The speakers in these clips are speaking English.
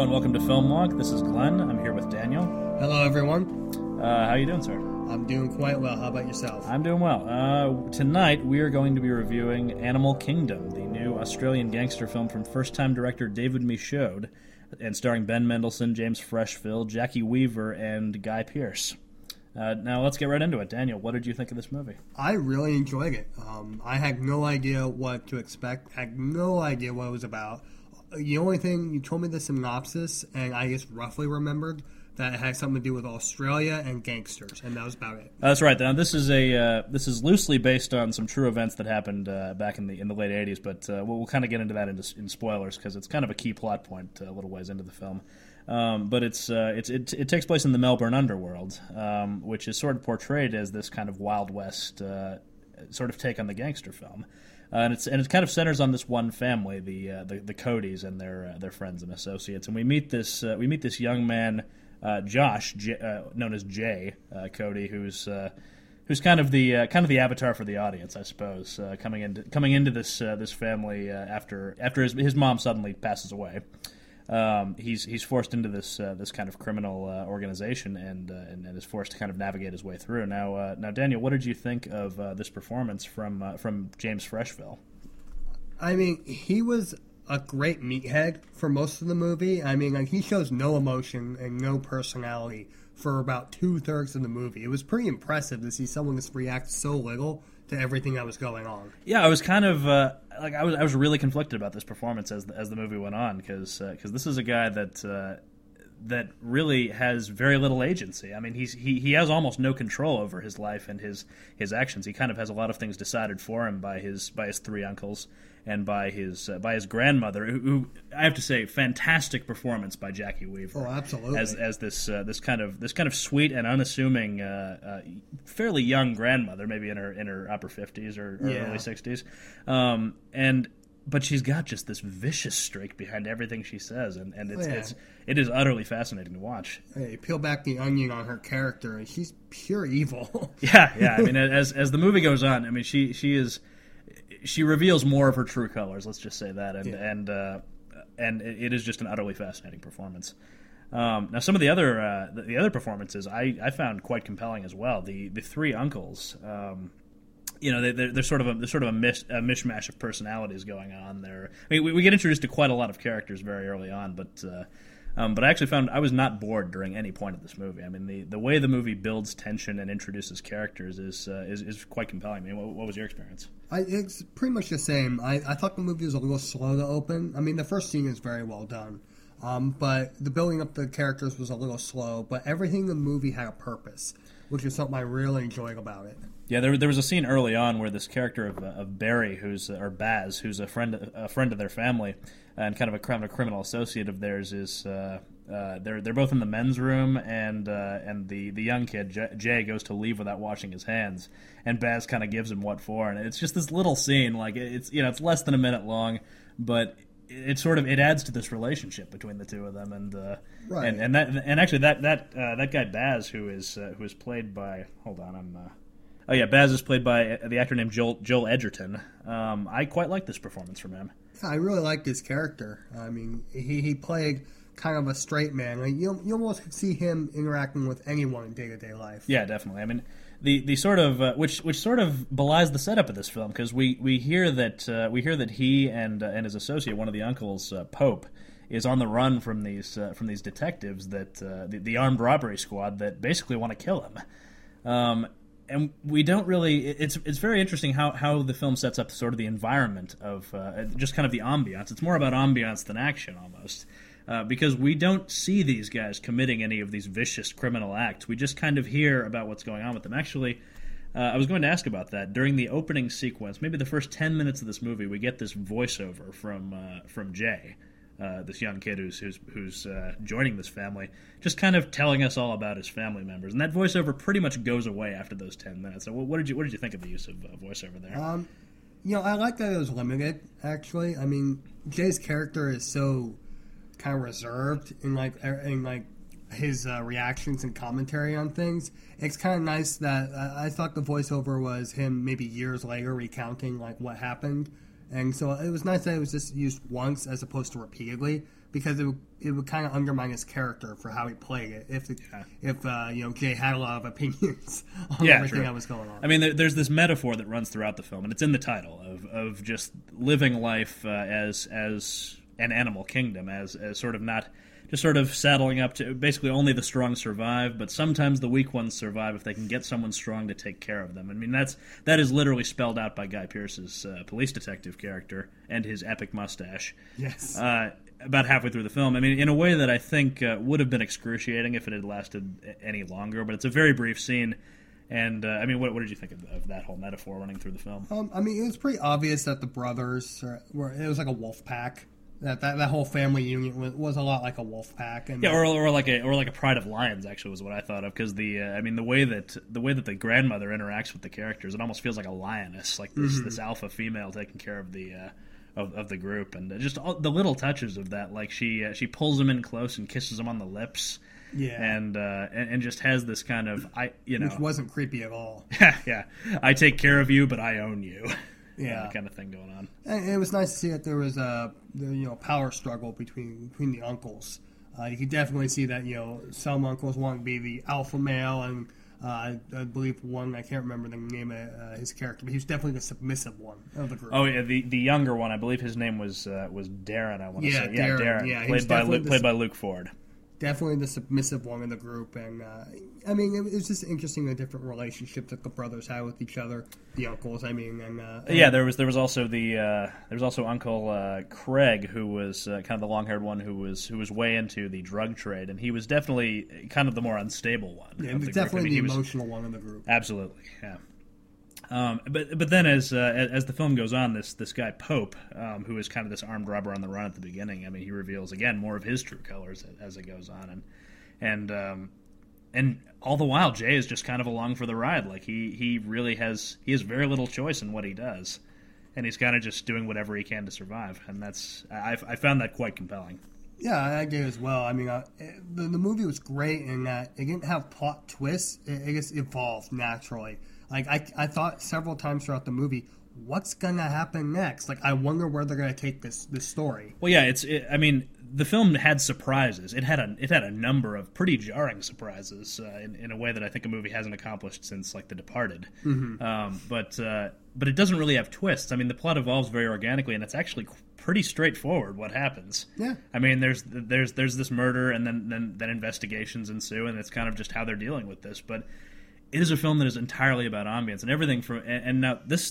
and welcome to Film Walk. This is Glenn. I'm here with Daniel. Hello, everyone. How you doing, sir? I'm doing quite well. How about yourself? I'm doing well. Tonight, we are going to be reviewing Animal Kingdom, the new Australian gangster film from first-time director David Michôd, and starring Ben Mendelsohn, James Freshfield, Jackie Weaver, and Guy Pearce. Now, let's get right into it. Daniel, what did you think of this movie? I really enjoyed it. I had no idea what to expect. I had no idea what it was about. The only thing, you told me the synopsis, and I just roughly remembered that it had something to do with Australia and gangsters, and that was about it. That's right. Now, this is loosely based on some true events that happened back in the late '80s, but we'll kind of get into that in spoilers because it's kind of a key plot point a little ways into the film. But it takes place in the Melbourne underworld, which is sort of portrayed as this kind of Wild West sort of take on the gangster film. And it kind of centers on this one family, the Codys and their friends and associates. And we meet this young man, Josh, known as Jay Cody, who's kind of the avatar for the audience, I suppose, coming into this family after his mom suddenly passes away. He's forced into this kind of criminal organization and is forced to kind of navigate his way through. Now, Daniel, what did you think of this performance from James Freshfield? I mean, he was a great meathead for most of the movie. I mean, like, he shows no emotion and no personality for about 2/3 of the movie. It was pretty impressive to see someone just react so little to everything that was going on. Yeah, I was kind of I was really conflicted about this performance as the movie went on because this is a guy that really has very little agency. I mean, he has almost no control over his life and his actions. He kind of has a lot of things decided for him by his three uncles and by his grandmother, who I have to say, fantastic performance by Jackie Weaver. Oh, absolutely. As this kind of sweet and unassuming, fairly young grandmother, maybe in her upper 50s or early 60s, but she's got just this vicious streak behind everything she says, and it is utterly fascinating to watch. Hey, peel back the onion on her character, and she's pure evil. Yeah. I mean, as the movie goes on, I mean, she reveals more of her true colors. Let's just say that, and it is just an utterly fascinating performance. Now, some of the other performances I found quite compelling as well. The three uncles. They're sort of a mishmash of personalities going on there. I mean, we get introduced to quite a lot of characters very early on, but I actually found I was not bored during any point of this movie. I mean, the way the movie builds tension and introduces characters is quite compelling. I mean, what was your experience? It's pretty much the same. I thought the movie was a little slow to open. I mean, the first scene is very well done, but the building up the characters was a little slow. But everything in the movie had a purpose, which is something I really enjoyed about it. Yeah, there was a scene early on where this character of Barry, or Baz, who's a friend of their family, and kind of a criminal associate of theirs, is they're both in the men's room, and the young kid Jay goes to leave without washing his hands, and Baz kind of gives him what for, and it's just this little scene, like it's less than a minute long, but it adds to this relationship between the two of them, and right. and actually that guy Baz who is played by Baz is played by the actor named Joel Edgerton. I quite like this performance from him. Yeah, I really liked his character. I mean, he played kind of a straight man. Like, you almost could see him interacting with anyone in day-to-day life. Yeah, definitely. I mean, the sort of which sort of belies the setup of this film, because we hear that he and his associate, one of the uncles, Pope, is on the run from these detectives that the armed robbery squad that basically want to kill him. And we don't really. It's very interesting how the film sets up sort of the environment of just kind of the ambiance. It's more about ambiance than action almost, because we don't see these guys committing any of these vicious criminal acts. We just kind of hear about what's going on with them. Actually, I was going to ask about that during the opening sequence. Maybe the first 10 minutes of this movie, we get this voiceover from Jay. This young kid who's joining this family, just kind of telling us all about his family members, and that voiceover pretty much goes away after those 10 minutes. So, what did you think of the use of voiceover there? I like that it was limited. Actually, I mean, Jay's character is so kind of reserved in his reactions and commentary on things. It's kind of nice that I thought the voiceover was him maybe years later recounting like what happened. And so it was nice that it was just used once as opposed to repeatedly, because it would kind of undermine his character for how he played it if Jay had a lot of opinions on everything that was going on. I mean, there's this metaphor that runs throughout the film, and it's in the title of just living life as an animal kingdom, as sort of not just sort of saddling up to basically only the strong survive, but sometimes the weak ones survive if they can get someone strong to take care of them. I mean, that is literally spelled out by Guy Pearce's police detective character and his epic mustache. Yes. About halfway through the film. I mean, in a way that I think would have been excruciating if it had lasted any longer, but it's a very brief scene. And, I mean, what did you think of that whole metaphor running through the film? I mean, it was pretty obvious that the brothers it was like a wolf pack. That whole family unit was a lot like a wolf pack, and or like a pride of lions. Actually, was what I thought of, because the way that the grandmother interacts with the characters, it almost feels like a lioness, like this alpha female taking care of the of the group, and just all the little touches of that, like she pulls him in close and kisses him on the lips. Yeah, and just has this kind of which wasn't creepy at all. Yeah, I take care of you, but I own you. Yeah, kind of thing going on. And it was nice to see that there was a power struggle between the uncles. You could definitely see that some uncles want to be the alpha male, and I believe one, I can't remember the name of his character, but he was definitely the submissive one of the group. Oh yeah, the younger one, I believe his name was Darren. I want to say Darren. Yeah, played by Luke Ford. Definitely the submissive one in the group, and I mean, it was just interesting the different relationships that the brothers had with each other, the uncles. I mean, and there was also Uncle Craig, who was kind of the long-haired one who was way into the drug trade, and he was definitely kind of the more unstable one. Yeah, he was definitely the emotional one in the group. Absolutely, yeah. But then as the film goes on, this guy Pope, who is kind of this armed robber on the run at the beginning, I mean, he reveals again more of his true colors as it goes on, and all the while Jay is just kind of along for the ride. Like he has very little choice in what he does, and he's kind of just doing whatever he can to survive, and I found that quite compelling. Yeah, I do as well. I mean, the movie was great in that it didn't have plot twists; it just evolved naturally. Like, I thought several times throughout the movie, what's going to happen next? Like, I wonder where they're going to take this story. Well, yeah, I mean, the film had surprises. It had a number of pretty jarring surprises in a way that I think a movie hasn't accomplished since, like, The Departed. Mm-hmm. But it doesn't really have twists. I mean, the plot evolves very organically, and it's actually pretty straightforward what happens. Yeah. I mean, there's this murder, and then investigations ensue, and it's kind of just how they're dealing with this. But it is a film that is entirely about ambience and everything. And now this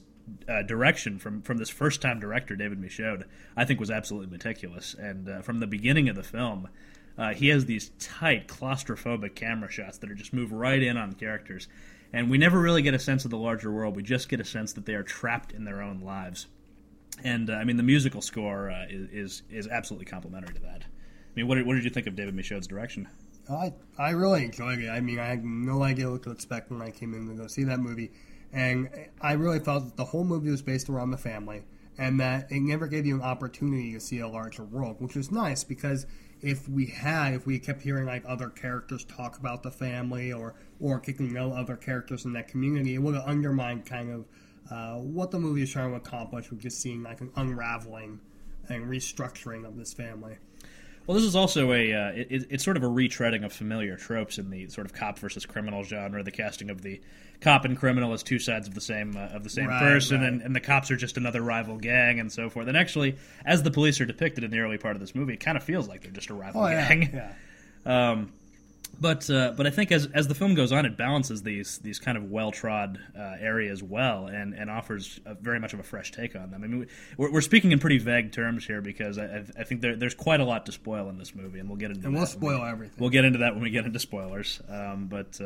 direction from this first time director David Michôd, I think, was absolutely meticulous. And from the beginning of the film, he has these tight claustrophobic camera shots that are just move right in on characters, and we never really get a sense of the larger world. We just get a sense that they are trapped in their own lives. And I mean, the musical score is absolutely complementary to that. I mean, what did you think of David Michôd's direction? I really enjoyed it. I mean, I had no idea what to expect when I came in to go see that movie. And I really felt that the whole movie was based around the family, and that it never gave you an opportunity to see a larger world, which was nice, because if we kept hearing like other characters talk about the family or getting to know other characters in that community, it would have undermined kind of what the movie is trying to accomplish with just seeing like an unraveling and restructuring of this family. Well, this is also it's sort of a retreading of familiar tropes in the sort of cop versus criminal genre. The casting of the cop and criminal as two sides of the same person, right. And the cops are just another rival gang and so forth. And actually, as the police are depicted in the early part of this movie, it kind of feels like they're just a rival gang. Yeah. But I think as the film goes on, it balances these kind of well-trod areas well, and offers very much of a fresh take on them. I mean, we're speaking in pretty vague terms here, because I think there's quite a lot to spoil in this movie, and we'll get into that. And we'll spoil everything. We'll get into that when we get into spoilers. But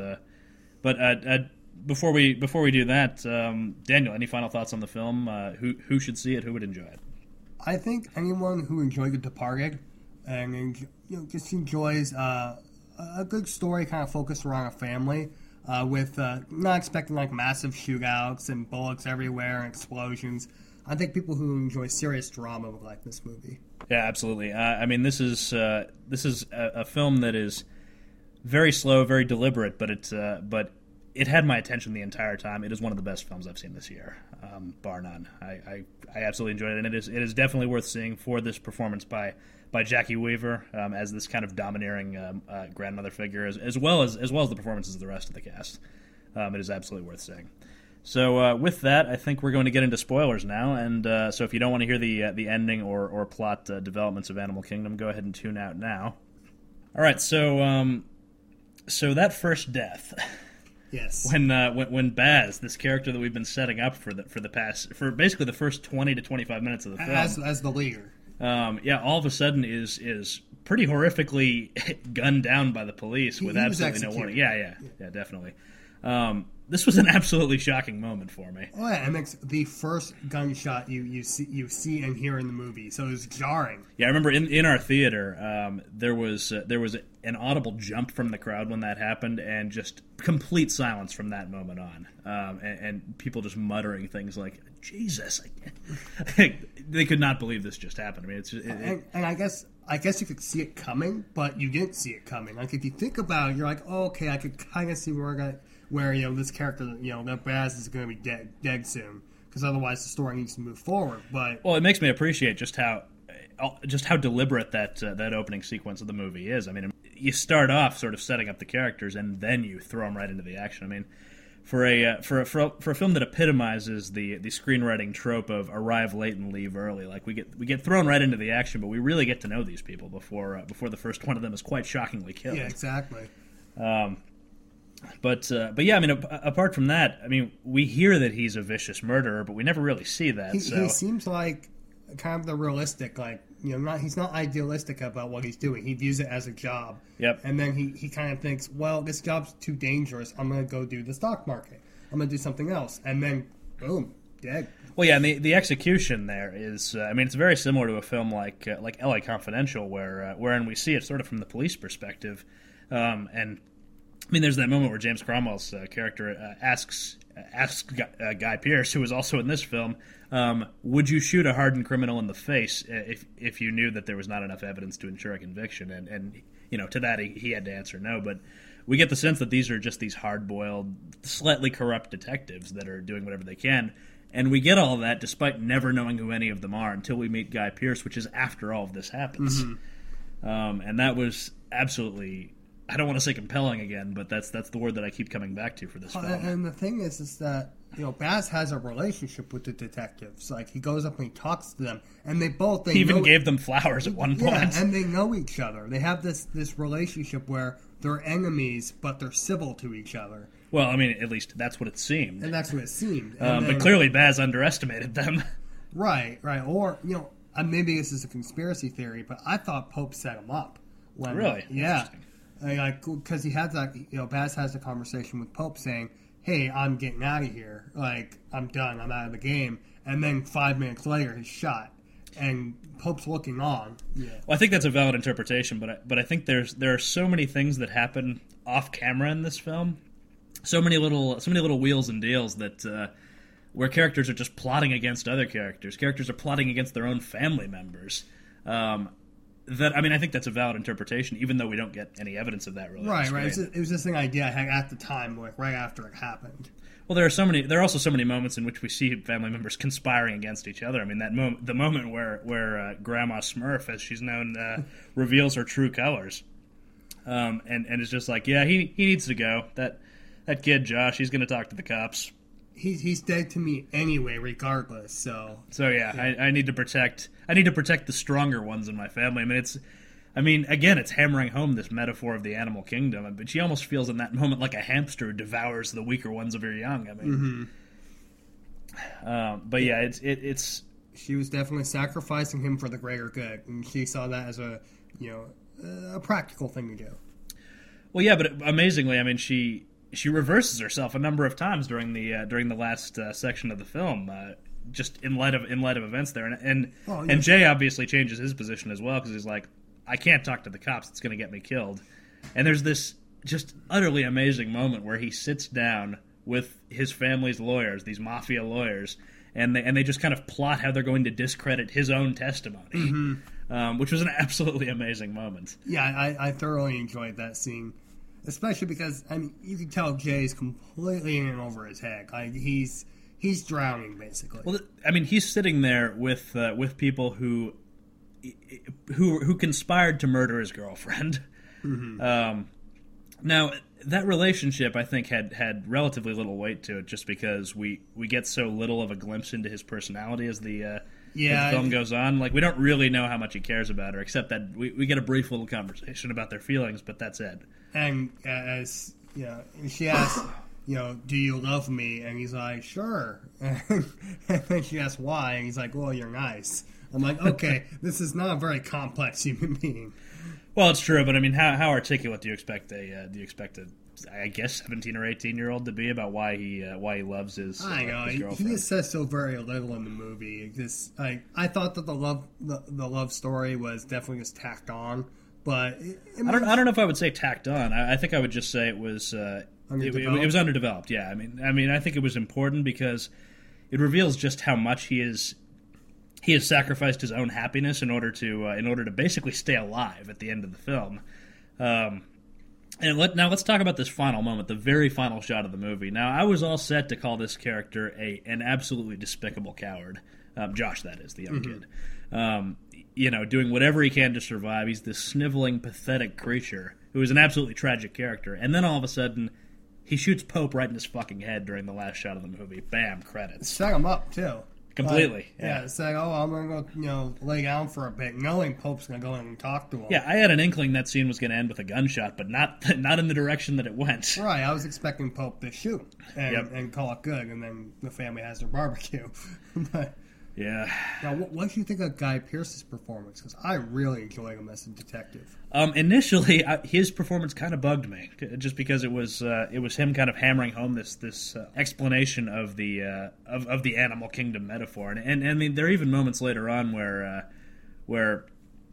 before we do that, Daniel, any final thoughts on the film? Who should see it? Who would enjoy it? I think anyone who enjoyed The Departed and just enjoys a good story kind of focused around a family with not expecting like massive shootouts and bullets everywhere and explosions. I think people who enjoy serious drama would like this movie. Yeah, absolutely. I mean, this is a film that is very slow, very deliberate, but it had my attention the entire time. It is one of the best films I've seen this year. bar none. I absolutely enjoyed it, and it is definitely worth seeing for this performance by Jackie Weaver as this kind of domineering grandmother figure, as well as the performances of the rest of the cast. It is absolutely worth seeing. So with that, I think we're going to get into spoilers now, and so if you don't want to hear the ending or plot developments of Animal Kingdom, go ahead and tune out now. All right, so that first death. Yes. When Baz, this character that we've been setting up for basically the first 20 to 25 minutes of the film, as the leader, all of a sudden is pretty horrifically gunned down by the police with absolutely no warning. Yeah, definitely. This was an absolutely shocking moment for me. Oh yeah, and it's the first gunshot you see and hear in the movie, so it was jarring. Yeah, I remember in our theater, there was an audible jump from the crowd when that happened, and just complete silence from that moment on, and people just muttering things like "Jesus," they could not believe this just happened. I mean, and I guess you could see it coming, but you didn't see it coming. Like if you think about it, you're like, oh, okay, I could kind of see where this character, that Baz is going to be dead soon, because otherwise the story needs to move forward. But it makes me appreciate just how deliberate that opening sequence of the movie is. I mean, you start off sort of setting up the characters, and then you throw them right into the action. I mean, for a film that epitomizes the screenwriting trope of arrive late and leave early, like we get thrown right into the action, but we really get to know these people before the first one of them is quite shockingly killed. Yeah, exactly. But yeah, I mean, apart from that, I mean, we hear that he's a vicious murderer, but we never really see that. He seems like kind of the realistic, he's not idealistic about what he's doing. He views it as a job. Yep. And then he kind of thinks, well, this job's too dangerous. I'm going to go do the stock market. I'm going to do something else. And then, boom, dead. Well, yeah, and the execution there is, it's very similar to a film like L.A. Confidential, wherein we see it sort of from the police perspective, and I mean, there's that moment where James Cromwell's character asks Guy Pearce, who was also in this film, would you shoot a hardened criminal in the face if you knew that there was not enough evidence to ensure a conviction? And to that he had to answer no. But we get the sense that these are just these hard-boiled, slightly corrupt detectives that are doing whatever they can. And we get all of that despite never knowing who any of them are until we meet Guy Pearce, which is after all of this happens. Mm-hmm. And that was absolutely, I don't want to say compelling again, but that's the word that I keep coming back to for this film. And the thing is that Baz has a relationship with the detectives. Like he goes up and he talks to them, and he even gave them flowers at one point. Yeah, and they know each other. They have this relationship where they're enemies, but they're civil to each other. Well, I mean, at least that's what it seemed. And that's what it seemed. But clearly, Baz underestimated them. Right. Or maybe this is a conspiracy theory, but I thought Pope set him up. Really? Yeah. Because he had that, Baz has a conversation with Pope saying, hey, I'm getting out of here. Like, I'm done. I'm out of the game. And then 5 minutes later, he's shot. And Pope's looking on. Yeah. Well, I think that's a valid interpretation, but I think there are so many things that happen off camera in this film. So many little wheels and deals that where characters are just plotting against other characters. Characters are plotting against their own family members. I think that's a valid interpretation, even though we don't get any evidence of that really. Right. It was just an idea I had at the time, like right after it happened. Well, there are also so many moments in which we see family members conspiring against each other. I mean, the moment where Grandma Smurf, as she's known, reveals her true colors, and it's just like, yeah, he needs to go. That kid Josh, he's going to talk to the cops. He's dead to me anyway, regardless. So yeah. I need to protect the stronger ones in my family. Again, it's hammering home this metaphor of the animal kingdom. But she almost feels in that moment like a hamster who devours the weaker ones of her young. But yeah, it's she was definitely sacrificing him for the greater good, and she saw that as a practical thing to do. Well, yeah, but amazingly, I mean, she reverses herself a number of times during the last section of the film, just in light of events there, and Jay obviously changes his position as well because he's like, I can't talk to the cops; it's going to get me killed. And there's this just utterly amazing moment where he sits down with his family's lawyers, these mafia lawyers, and they just kind of plot how they're going to discredit his own testimony, which was an absolutely amazing moment. Yeah, I thoroughly enjoyed that scene. Especially because, you can tell Jay's completely in and over his head. Like, he's He's drowning, basically. Well, I mean, he's sitting there with people who conspired to murder his girlfriend. Mm-hmm. Now, that relationship, I think, had relatively little weight to it, just because we get so little of a glimpse into his personality as the film goes on. Like, we don't really know how much he cares about her, except that we get a brief little conversation about their feelings, but that's it. And as she asks, do you love me? And he's like, sure. And then she asks why, and he's like, well, you're nice. I'm like, okay, this is not a very complex human being. Well, it's true, but I mean, how articulate do you expect I guess 17 or 18-year-old to be about why he loves his I know his girlfriend? He just says so very little in the movie. I thought that the love story was definitely just tacked on, but I don't know if I would say tacked on. I think I would just say it was it was underdeveloped. Yeah, I mean, I think it was important because it reveals just how much he has sacrificed his own happiness in order to basically stay alive at the end of the film. And let's talk about this final moment, the very final shot of the movie. Now, I was all set to call this character an absolutely despicable coward. Josh, that is, the young kid. Doing whatever he can to survive. He's this sniveling, pathetic creature who is an absolutely tragic character. And then all of a sudden, he shoots Pope right in his fucking head during the last shot of the movie. Bam, credits. Set him up, too. Completely. Yeah, it's like, I'm going to go, lay down for a bit, knowing Pope's going to go in and talk to him. Yeah, I had an inkling that scene was going to end with a gunshot, but not in the direction that it went. Right, I was expecting Pope to shoot and call it good, and then the family has their barbecue. But yeah. Now, what do you think of Guy Pearce's performance? Because I really enjoyed him as a detective. Initially, his performance kind of bugged me, just because it was him kind of hammering home this explanation of the animal kingdom metaphor, and I mean, there are even moments later on where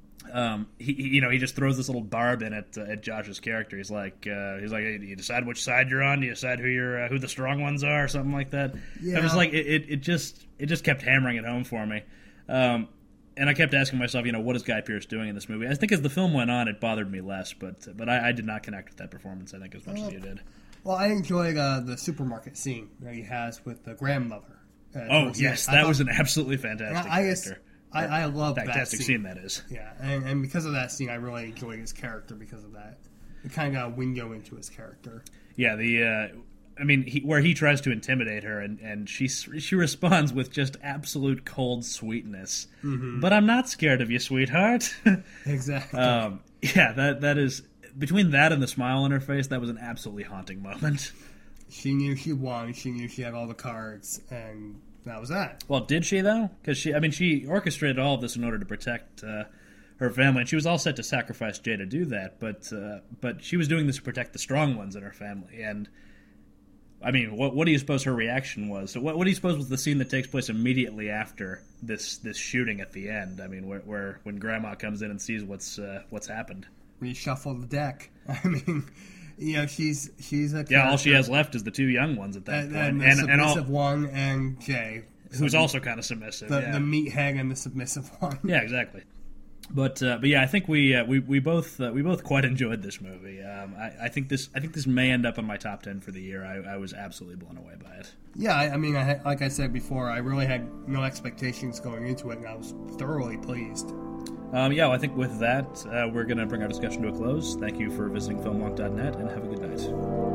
he just throws this little barb in at Josh's character. He's like, you decide which side you're on. Do you decide who the strong ones are, or something like that. Yeah. I was like, it just kept hammering it home for me. And I kept asking myself, what is Guy Pearce doing in this movie? I think as the film went on, it bothered me less, but I did not connect with that performance, I think, as much as you did. Well, I enjoyed the supermarket scene that he has with the grandmother. Yes, that was an absolutely fantastic character. I love that fantastic scene that is. Yeah, and because of that scene, I really enjoyed his character because of that. It kind of got a window into his character. Yeah, where he tries to intimidate her, and she responds with just absolute cold sweetness. Mm-hmm. But I'm not scared of you, sweetheart. Exactly. That is, between that and the smile on her face, that was an absolutely haunting moment. She knew she won. She knew she had all the cards, and that was that. Well, did she, though? Because she orchestrated all of this in order to protect her family, and she was all set to sacrifice Jay to do that, but she was doing this to protect the strong ones in her family. And I mean, what do you suppose her reaction was? So what do you suppose was the scene that takes place immediately after this shooting at the end? I mean, where when Grandma comes in and sees what's happened. Reshuffle the deck. I mean, she's a character. Yeah, all she has left is the two young ones at that point, and the submissive one and Jay, who's also kind of submissive. The meathead and the submissive one. Yeah, exactly. But yeah, I think we both quite enjoyed this movie. I think this may end up in my top 10 for the year. I was absolutely blown away by it. Yeah, I mean, like I said before, I really had no expectations going into it, and I was thoroughly pleased. Well, I think with that, we're going to bring our discussion to a close. Thank you for visiting filmwonk.net, and have a good night.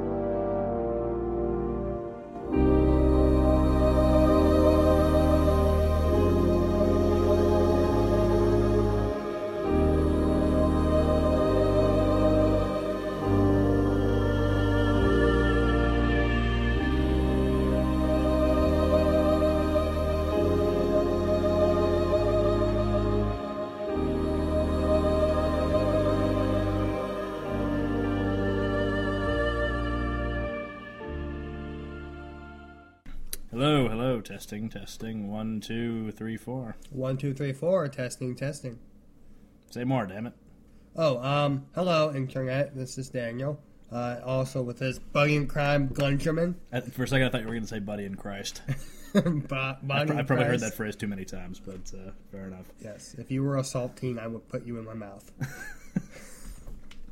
Hello, testing, 1, 2, 3, 4. 1, 2, 3, 4, testing. Say more, damn it. Hello, Internet, this is Daniel. Also with his buddy in crime, Gungerman. For a second I thought you were going to say buddy in Christ. I probably heard that phrase too many times, but fair enough. Yes, if you were a saltine, I would put you in my mouth.